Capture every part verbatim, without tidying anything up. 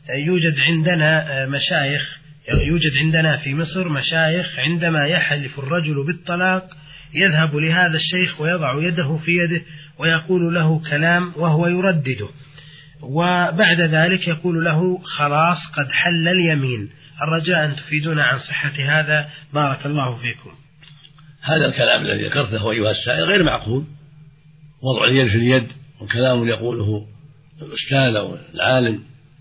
يوجد عندنا مشايخ يوجد عندنا في مصر مشايخ عندما يحلف الرجل بالطلاق يذهب لهذا الشيخ ويضع يده في يده ويقول له كلام وهو يردده، وبعد ذلك يقول له خلاص قد حل اليمين. الرجاء أن تفيدونا عن صحة هذا بارك الله فيكم. هذا الكلام الذي ذكرته أيها السائل غير معقول، وضع اليد في اليد وكلام يقوله الأستاذ أو العالم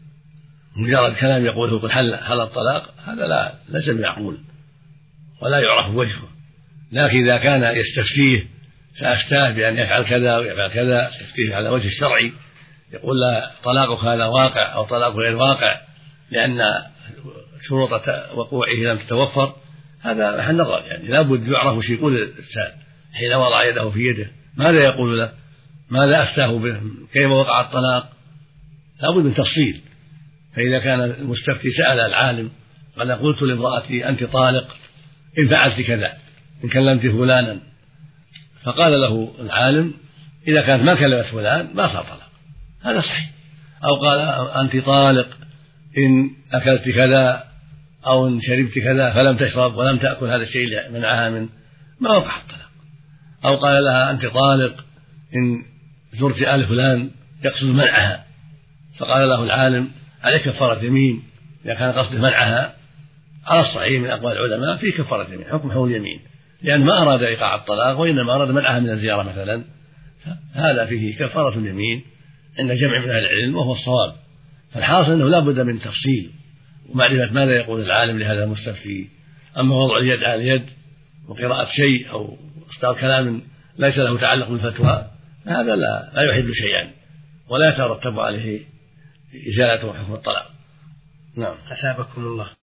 مجرد كلام يقوله قد حل حل الطلاق، هذا لا ليس بمعقول ولا يعرف وجهه. لكن إذا كان يستفتيه سأفتاه بأن يفعل كذا ويفعل كذا، يفتيه على وجه الشرعي، يقول لا طلاقك هذا واقع أو طلاقه غير واقع لأن شروط وقوعه لم تتوفر، هذا محل نظر. يعني لا بد يعرف وش يقول الإنسان حين وضع يده في يده، ماذا يقول له، ماذا أفتاه به، كيف وقع الطلاق، لا بد من تفصيل. فإذا كان المستفتي سأل العالم قال قلت لامرأتي أنت طالق إن فعلت كذا إن كلمت فلانا، فقال له العالم إذا كانت ما كلمت فلان ما صار طلاق، هذا صحيح. أو قال أنت طالق إن أكلت كذا أو إن شربت كذا فلم تشرب ولم تأكل هذا الشيء منعها من، ما وقع الطلاق. أو قال لها أنت طالق إن زرت آل فلان يقصد منعها، فقال له العالم عليك كفارة يمين إذا كان قصده منعها. على الصحيح من أقوال العلماء في كفارة يمين، حكم حول اليمين، لأن ما أراد إيقاع الطلاق وإنما أراد منعها من الزيارة مثلا، هذا فيه كفارة اليمين عند جمع من أهل العلم وهو الصواب. فالحاصل أنه لا بد من تفصيل ومعرفة ماذا يقول العالم لهذا المستفتي. أما وضع اليد على اليد وقراءة شيء أو إصدار كلام ليس له تعلق بالفتوى، هذا لا, لا يحل شيئا ولا يترتب عليه إزالة حكم الطلاق. نعم. أثابكم الله.